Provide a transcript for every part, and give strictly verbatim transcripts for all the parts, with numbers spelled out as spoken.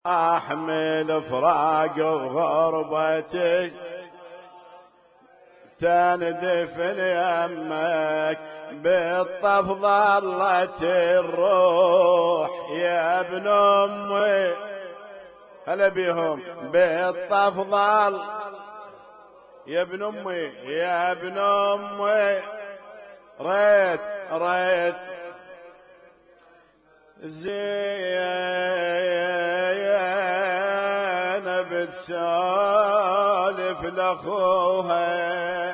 أحمل فراق وغربتي تندفن يمك بالطف ظلت الروح يا ابن أمي هلا بيهم بالطف ظل يا ابن أمي يا ابن أمي ريت ريت زينب تسولف لأخوها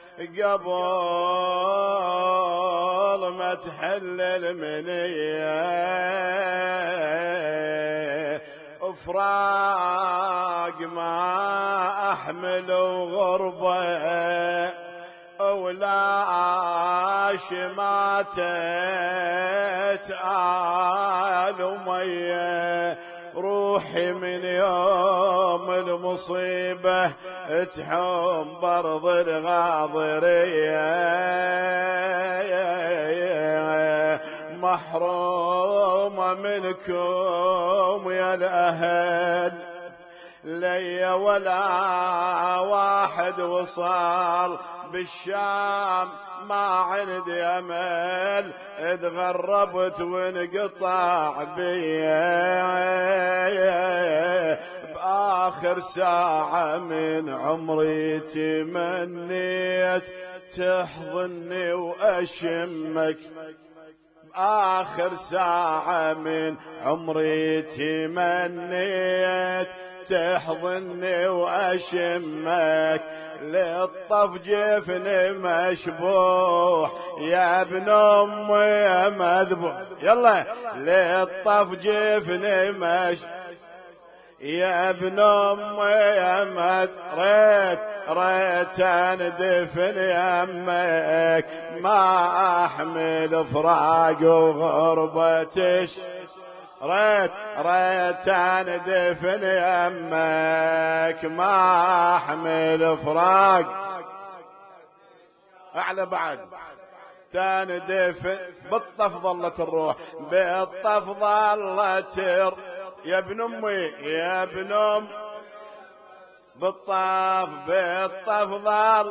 قبل ما تحل المنية فراق ما أحمل وغربة ولاش ماتت آل أمية روحي من يوم المصيبة تحوم برض الغاضرية محرومة منكم يا الأهل لي ولا واحد وصال بالشام ما عندي امل اتغربت وانقطع بيا باخر ساعة من عمري تمنيت تحضني واشمك باخر ساعة من عمري تمنيت تحضني واشمك للطف جفني مشبوح يا ابن امي يا مذبوح يلا للطف جفني مش يا ابن امي يا مد ريت ريت اندفن يمك ما احمل فراق وغربتش ريت ريت اندفن يمك ما احمل فراق اعلى بعد تندفن بالطف ظلت الروح بالطف ظلت يا ابن امي يا ابن ام بالطف بالطف ظل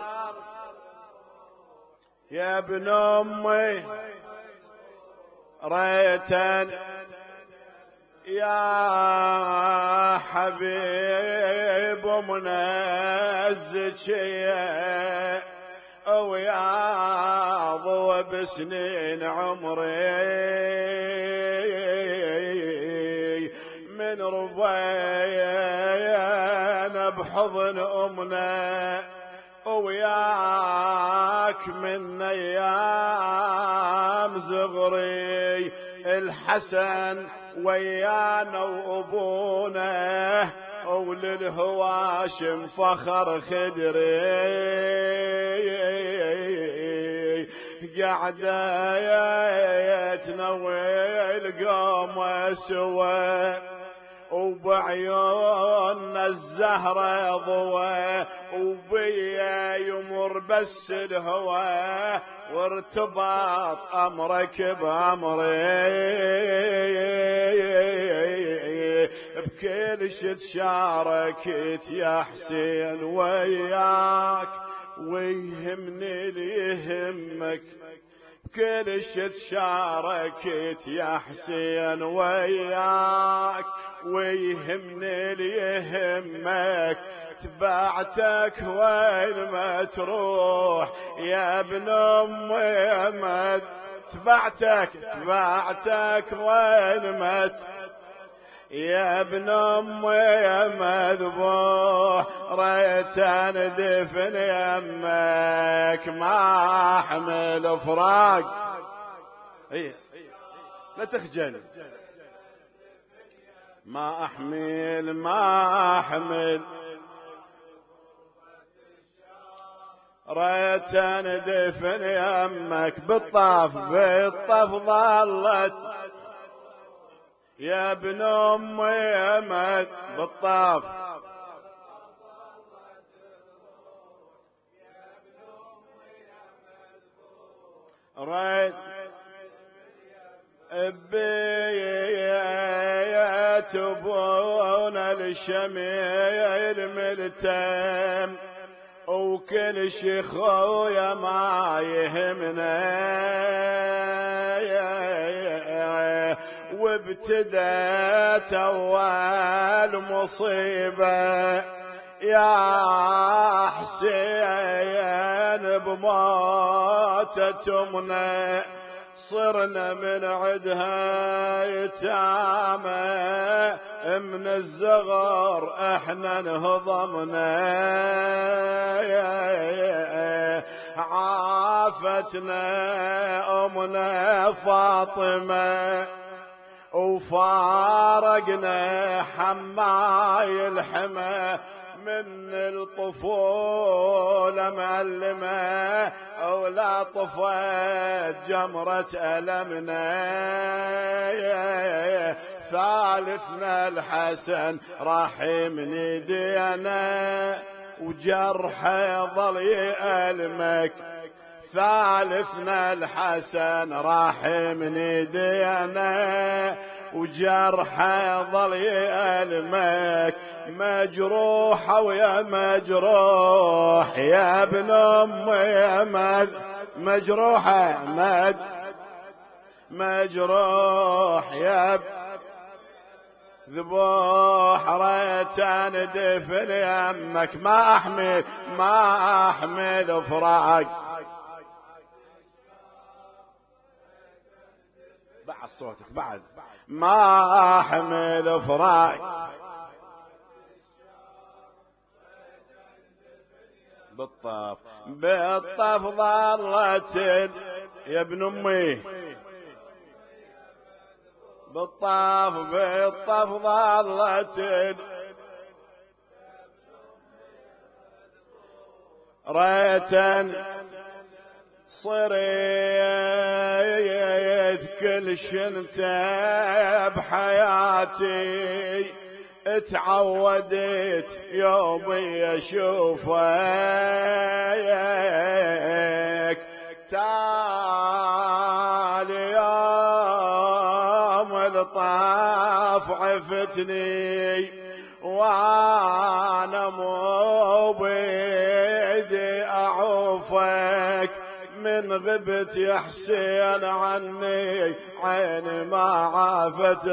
يا ابن امي ريتن يا حبيب منزكية ويا ضوى بسنين عمري من ربينا بحضن أمنا وياك من أيام زغري الحسن ويانا وابونا وللهواشم فخر خدري قعدة تنوي قوم سوا وبعيوننا الزهرة ضوى وبيا يمر بس الهوى وارتباط أمرك بأمري بكل شي تشاركت يا حسين وياك ويهمني اللي يهمك بكل شي تشاركت يا حسين وياك ويهمني اللي يهمك تبعتك وين ما تروح يا ابن امي ما تبعتك تبعتك وين ما ت... يا ابن امي يا مذبوح ريت اندفن يمك ما احمل فراق ايه لا تخجل ما احمل ما احمل ريت اندفن يمك بالطف بالطف ظلت يا ابن امي يا مد بالطاف ريت بيت ابونا الشميل ملتم وكل شي خويا ما يهمنا، وابتدت اول مصيبة يا حسين بموتة أمنا، صرنا من عدها يتامى من الزغر احنا انهضمنا، عافتنا امنا فاطمة وفارقنا حماي الحمى، من الطفولة معلمة ولا طفت جمرة ألمنا، ثالثنا الحسن راح من يدينا وجرحه ظل يألمك، ثالثنا الحسن راح من يدينا وجرحه ظل يألمك، مجروحة ويا مجروح يا ابن أمي يا مد مجروحة مد مجروح يا ب ذبوح ريتان دفن يمك، ما أحمل ما أحمل فراق. بعد صوتك بعد ما أحمل فراق بالطف بالطف ظلت يا ابن أمي، بالطف بالطف ظلت ريتن صريت كل شنته بحياتي، اتعودت يومي اشوفك، تالي يوم الطاف عفتني وانا مو بيدي اعوفك، من غبت يا حسين عني عيني ما عافت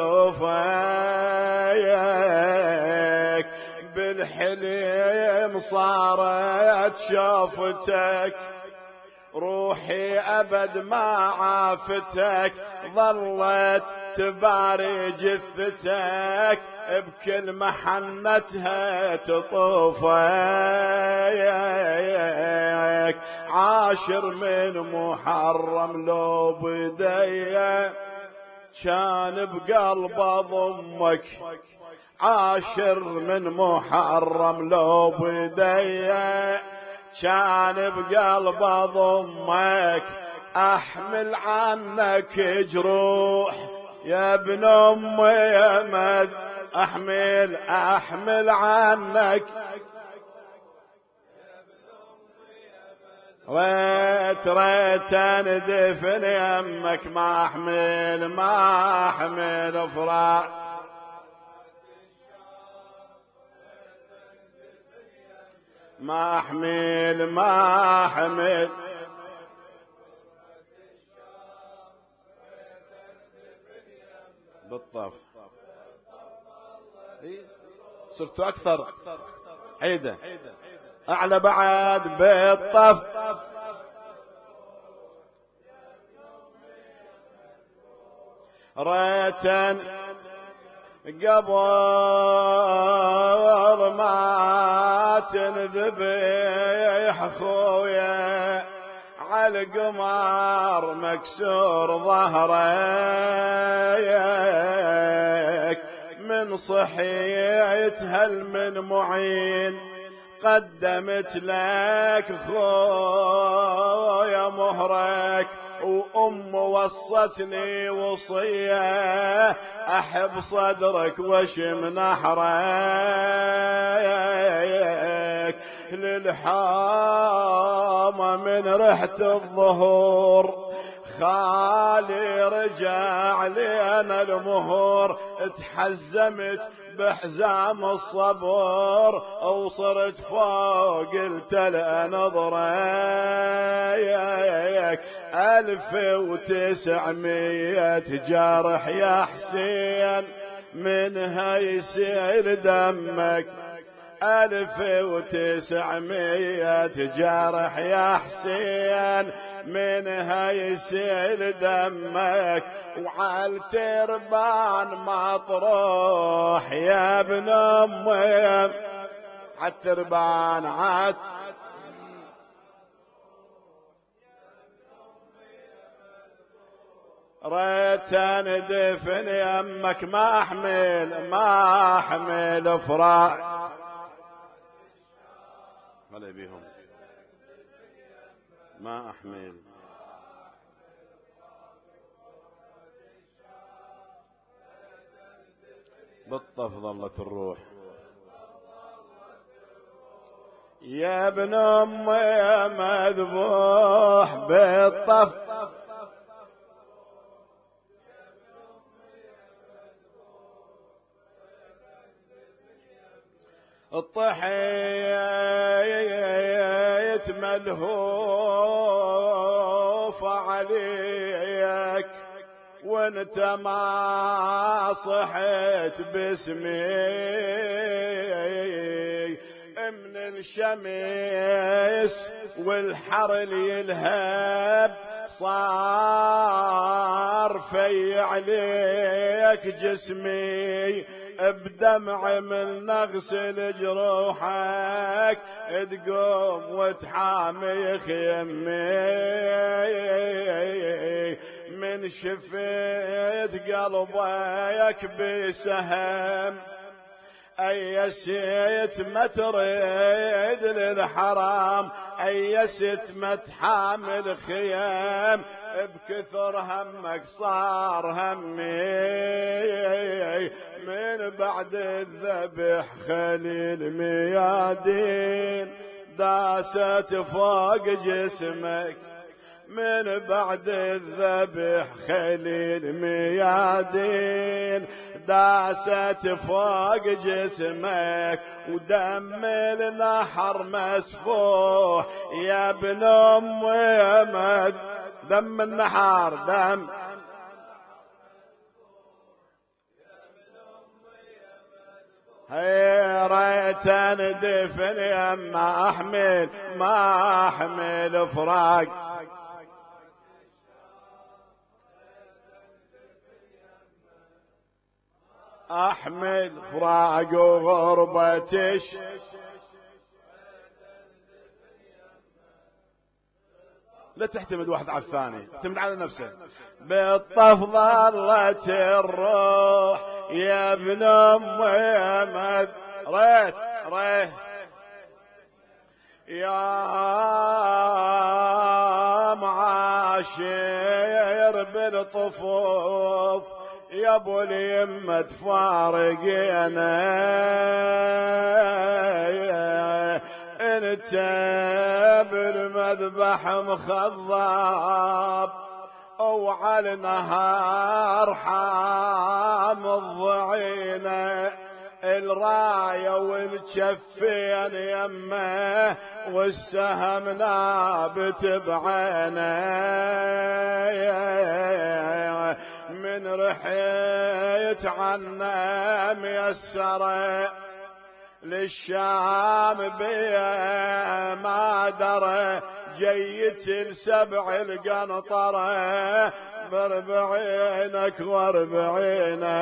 طيوفك، بالحليم صارت شوفتك روحي أبد ما عافتك، ظلت تباري جثتك بكل محنتها تطوفك، عاشر من محرم لو بديا كان بقلب ضمك، عاشر من محرم لو بديا كان بقلب ضمك، احمل عنك جروح يا ابن امي يا مد، احمل احمل عنك ريت ريت ندفن يمك، ما احمل ما احمل فراق ما احمل ما احمل بالطف صرت اكثر عيده اعلى بعد بالطف ريتن قبل ما تنذبح خويا على القمر مكسور ظهرك، من صحيت هل من معين قدمت لك خويا مهرك، وأم وصتني وصية أحب صدرك وشم نحرك، للحامة من ريحة الظهور خالي رجع لنا المهور، تحزمت بحزام الصبر وصرت فوق التل نظريك. ألف وتسعمية جرح يا حسين منها يسيل دمك، ألف وتسعمية جرح يا حسين منها يسيل دمك، وعالتربان مطروح يا ابن أمي، عالتربان عاد ريت ندفن يمك، ما احمل ما احمل فراق هلا بيهم، ما احمل بالطف ظلت الروح يا ابن امي مذبوح بالطف، الطحيت ملهوف عليك وانت ما صحيت باسمي، من الشمس والحر اللي يلهب صار في عليك جسمي، بدمع من نغسل جروحك تقوم وتحامي خيمي، من شفيت قلبك بسهم أيسيت ما تريد للحرام، أيست ما تحامل خيام، بكثر همك صار همي، من بعد الذبح خليل ميادين داست فوق جسمك، من بعد الذبح خليل ميادين داست فوق جسمك، ودم النحر مسفوح يا ابن أمي، دم النحر دم هي ريت ندفن يما احمل ما احمل فراق، احمل فراق وغربتش لا تعتمد واحد على الثاني، اعتمد على نفسه. بالطف ظلت الروح يا ابن امي مذ ريت ريه يا معاشر بالطفوف يا ابو اليمة تفارقينا، انت بالمذبح مخضب وعلى النهار حام الضعينة، الراية والجفين يمه والسهم نابت بعينه، من رحيت عنا ميسره للشام بيه ما درى، جيت السبع القنطرة بربعينك واربعينا،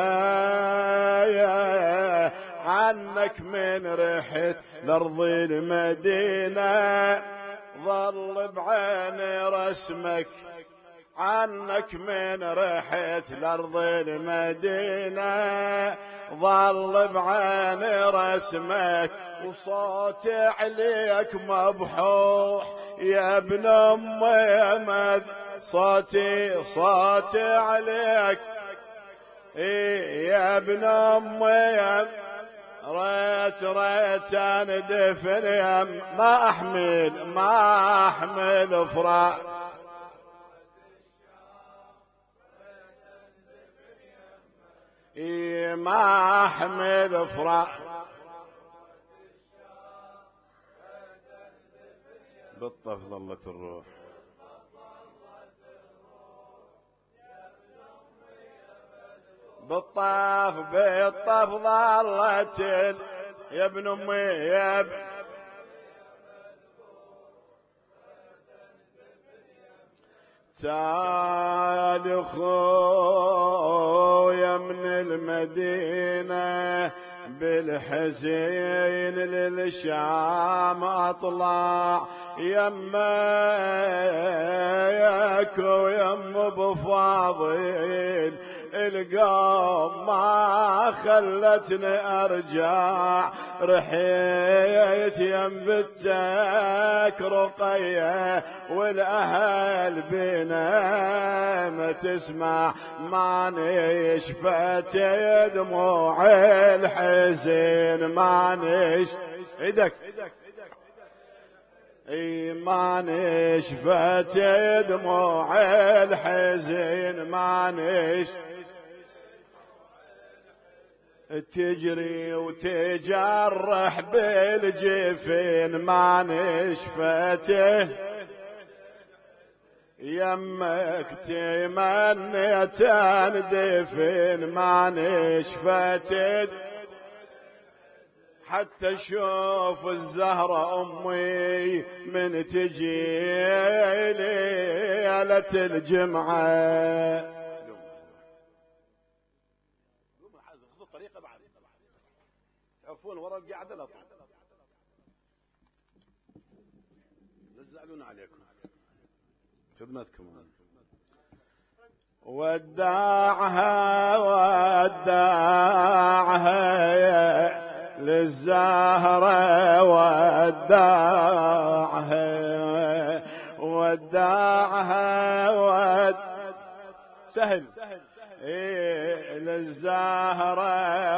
عنك من رحت لأرض المدينة ظل بعين رسمك، عنك من رحت لأرض المدينة ظل بعين رسمك، وصوتي عليك مبحوح يا ابن امي مذ، صوتي صوتي عليك إيه يا ابن امي، ريت ريت ندفن يم ما احمل ما احمل فراق، ما احمل فرح بالطف ظلت الروح بالطاف بالطف ظلت يا ابن امي يا ابن تعال خويا من المدينة بالحزين للشام اطلع يمك ويم ابو فاضل القوم ما خلتني ارجع رحيت يم بنتك رقية والاهل بنا ما تسمع ماني شفت دموع الحزين ماني ايدك اي ماني شفت دموع الحزين ماني تجري وتجرح بالجفين ما نشفته يمك تمنيت اندفن ما نشفته حتى اشوف الزهرة امي من تجي ليلة الجمعة تعرفون ورا القعدة لا طول لا تزعلون عليكم خدمتكم وداعها وداعها للزهرة وداعها وداعها ود سهل إيه للزهرة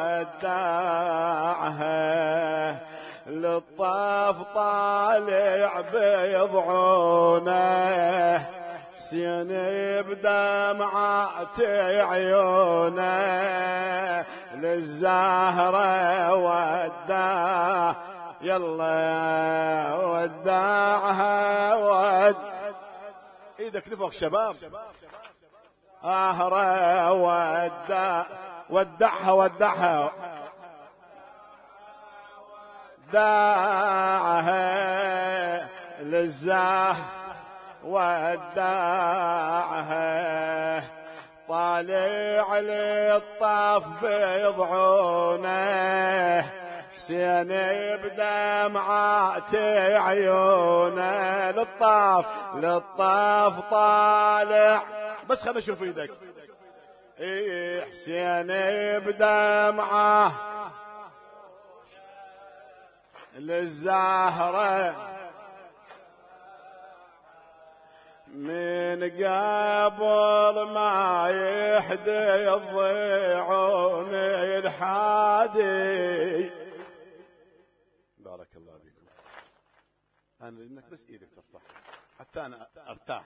وداعها للطاف طالع بيضعونه حسين بدمعة عيونه للزهرة وداع يلا وداعها ود ايدك لفوق شباب اهرة ودع ودعها ودعها داعها للزاه وداعها طالع للطاف بيضعونه حسين بدمعة عيونه للطاف للطاف طالع بس خلنا نشوف ايدك ايه حسين بدمعه للزهرة من قبل ما يحدي الضيعون الحادي بارك الله بكم انا انك بس ايدك ترفع حتى انا ارتاح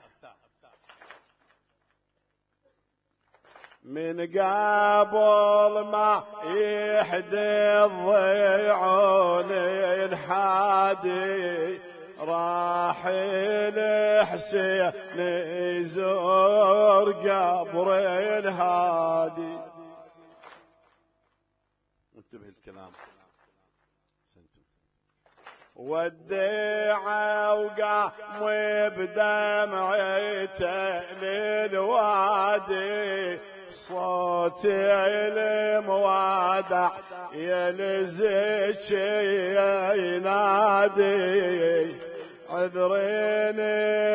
من قبل ما يحدي الضيعون الحادي راح الحسين يزور قبر الهادي انتبه الكلام وديعه وقام بدمعته للوادي صوت الموادع يلزج ينادي عذريني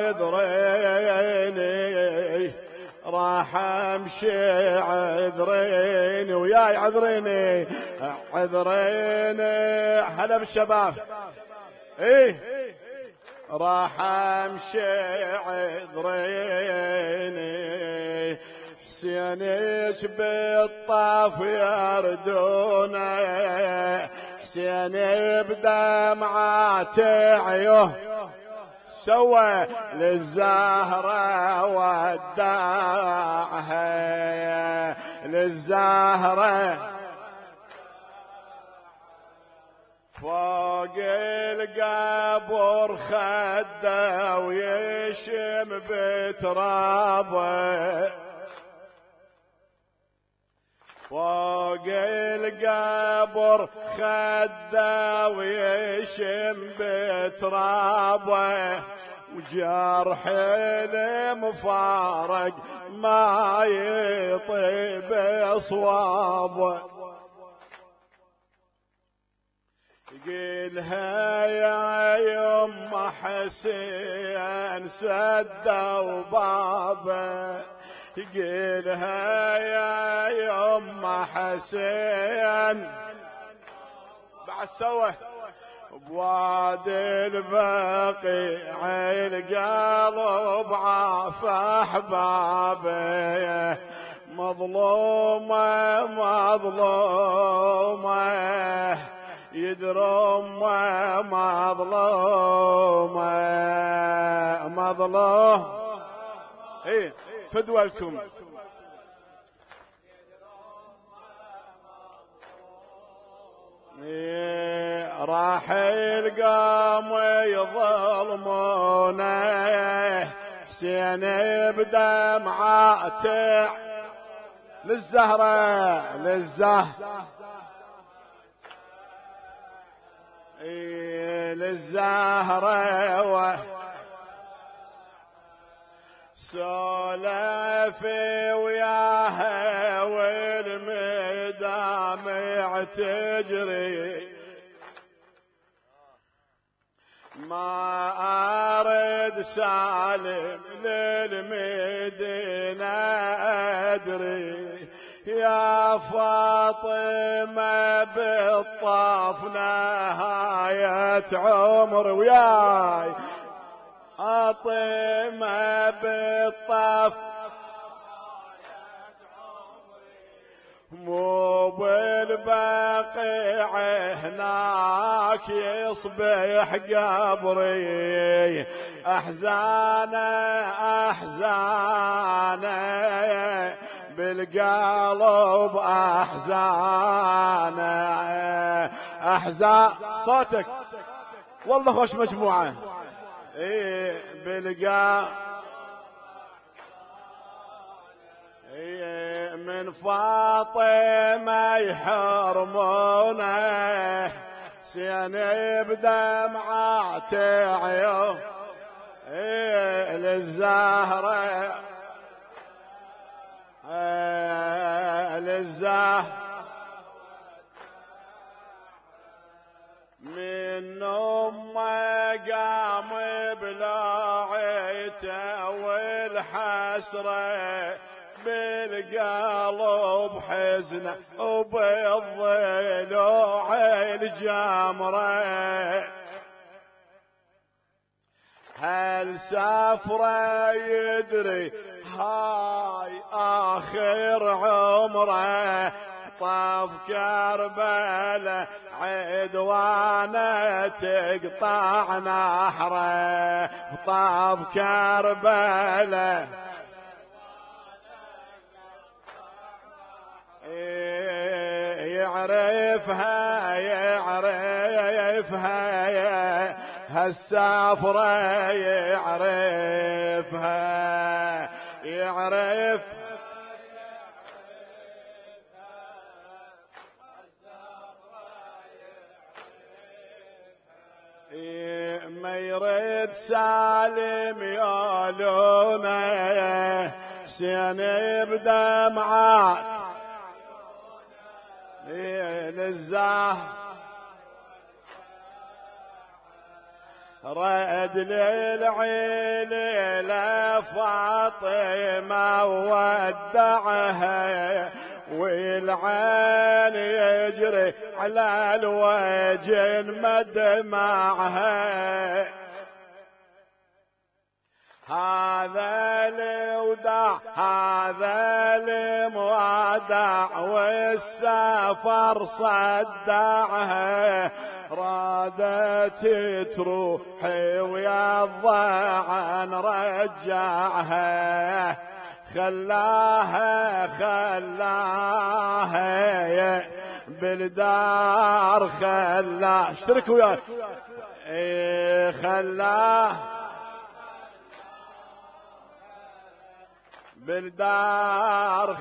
عذريني راح امشي عذريني وياي عذريني عذريني هلا بالشباب ايه راح امشي عذريني حسينك بالطاف يردونه حسين بدمعات عيوه سوى للزهرة وداعها للزهرة فوق القبر خده ويشم بترابه فوق القبر خده ويشم بترابه وجرح المفارق ما يطيب صوابه قيلها يا يما حسين سدوا بابه قيلها يا يما حسين بعد سوى بوادي البقيع القلب عاف احبابه مظلومه مظلومه يدرم مظلومه مظلوم ايه فدوى لكم إيه راح القام يظلمونه حسين بدمعاته للزهرة للزهرة إيه للزهرة سولفي وياها والمدامع تجري ما أرد سالم للمدينة أدري يا فاطمة بالطاف نهاية عمر وياي فاطمة بالطف مو بالبقيع هناك يصبح قبري أحزانه أحزانه بالقلب أحزانه أحزان صوتك والله خوش مجموعة ايه بلقى ايه من فاطمة يحرمونه سيني بدمعات عيون ايه للزهرة ايه للزهرة من أمه قام بلاعته والحسرة بالقلب حزنه وبالضلوع الجمره هل سافره يدري هاي آخر عمره طاف كربلاء عدوانه تقطع نحره طاف كربلاء يعرفها يعرفها هالسافرة يعرفها يعرف ما يريد سالم يالونه حسين بدمعات للزهر رد للعين لفاطمة ودعها والعين يجري على الوجه مدمعها هذا الوداع هذا المودع والسفر صدعها رادت تروحي ويا الضعن رجعها خلاها خلاها بالدار خلاها اشتركوا وياي ايه خلاها بالدار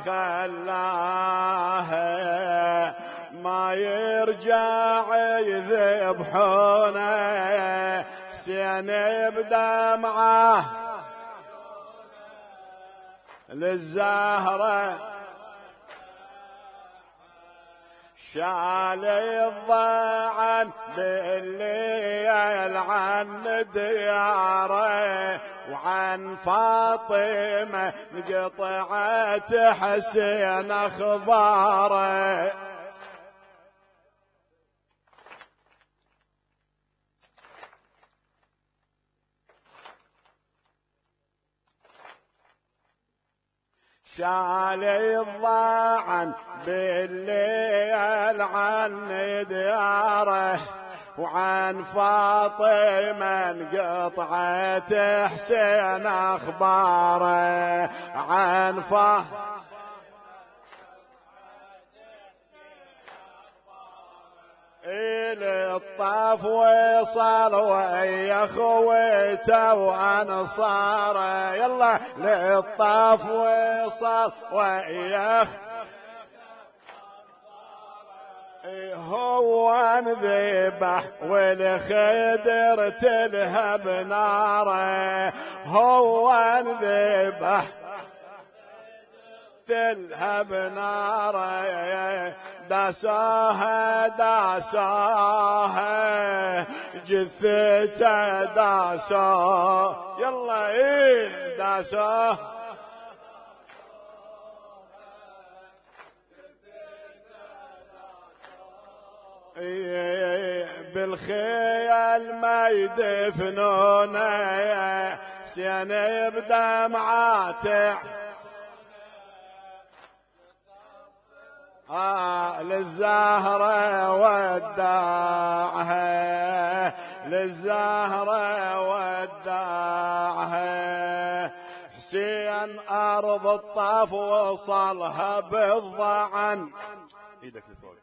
خلاها ما يرجع يذبحونه حسين بدمعه للزهرة شال الضعن بالليل عن دياره وعن فاطمة انقطعت حسين أخباره شال الضعن بالليل عن دياره وعن فاطمة انقطعت حسين أخباره عن فاطمة إلى الطاف وصل ويا خويته وأنصاره يلا للطاف وصل ويا هو انذبح والخدر تلهب ناره هو انذبح تلهب ناره داساها داساها جثته داساها يلا ايه داساها إيه بالخيال ما يدفنونه حسين بدمعاته آه للزهرة وداعها للزهرة وداعها حسين أرض الطاف وصلها بالضعن ايدك لفوق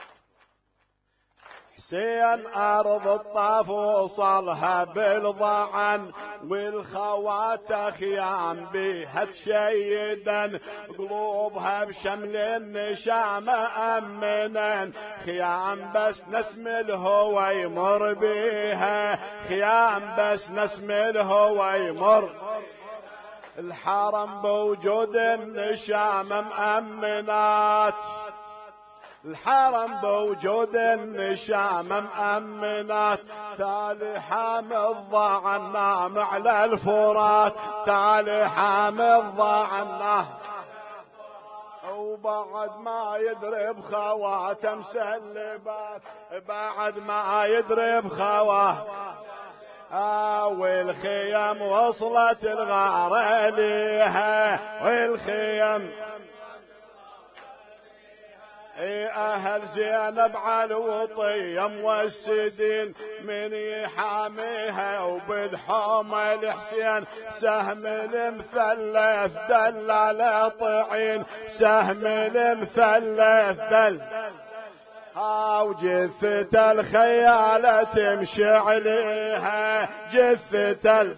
حسين أرض الطاف وصلها بالضعن والخوات خيام بها تشيدا قلوبها بشمل النشام أمنا خيام بس نسم الهوى يمر بيها خيام بس نسم الهوى يمر الحرم بوجود النشام مأمنات الحرم بوجود النشام مأمنات تالي حامي الضعن نام على الفرات تالي حامي الضعن وبعد ما يدرب خواته مسلبات بعد ما يدرب خواه آه والخيم وصلت الغارة ليها والخيم اي اهل زينب على الوطيه موسدين من يحاميها وبالحومه الحسين سهم المثلث دل على طعين سهم المثلث دل ها وجثة الخيالة تمشي عليها جثة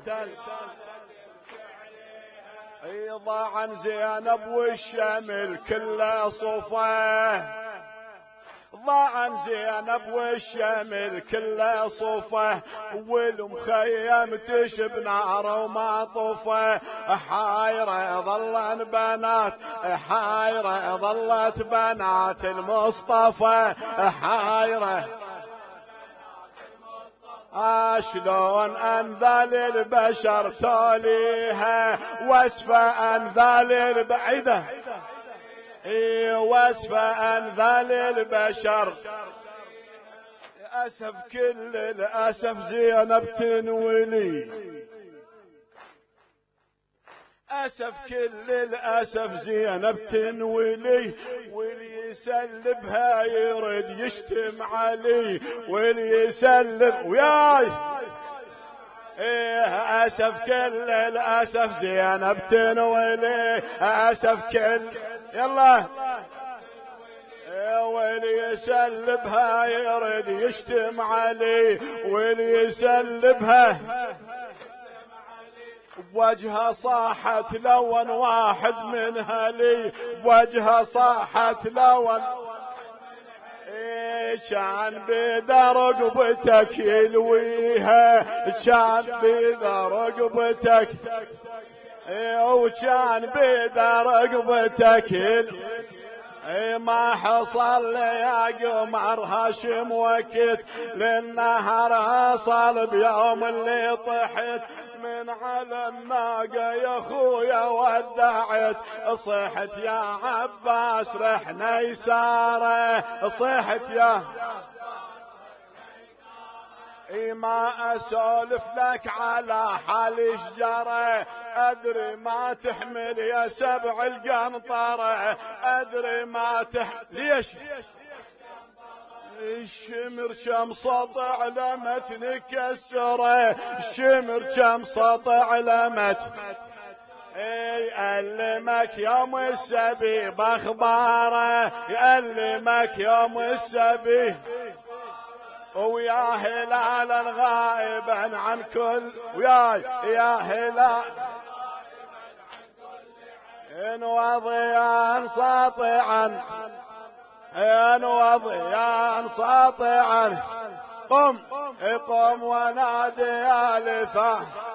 ضاعن زينب والشمل كله صفه ضاعن زينب والشمل كله صفه والمخيم تشب نار وما طفه حايره ظلن بنات حايره ظلت بنات المصطفى حايره شلون انذال البشر توليها وصفه انذال البعيده اي وصفه انذال البشر للاسف كل الاسف زينب تنولي أسف كل الأسف زينب تنولي واللي يسلبها يرد يشتم علي واللي يسلب وياي إيه أسف كل الأسف زينب تنولي أسف كل يلا واللي يسلبها يريد يشتم علي واللي يسلبها بوجهها صاحت لون واحد منها لي بوجهها صاحت لون كان بيدا رقبتك يلويها كان بيدا رقبتك وكان بيدا رقبتك يلويها ما حصل لي يا قمر هاشم وكت للنهر حصل بيوم اللي طحت من على الناقة يا خويا ودعت صحت يا عباس رحنا يساره صحت يا اي ما اسولف لك على حال شجره ادري ما تحمل يا سبع القنطره ادري ما تحمل ليش الشمر كم سطع لمت نكسره الشمر كم سطع لمت اي يألمك يوم السبي باخباره يألمك يوم السبي ويا هلالا غائبا عن كل ويا يا هلال إن وضيا ساطعا إن وضيا ساطعا قم قم ونادي يا لفا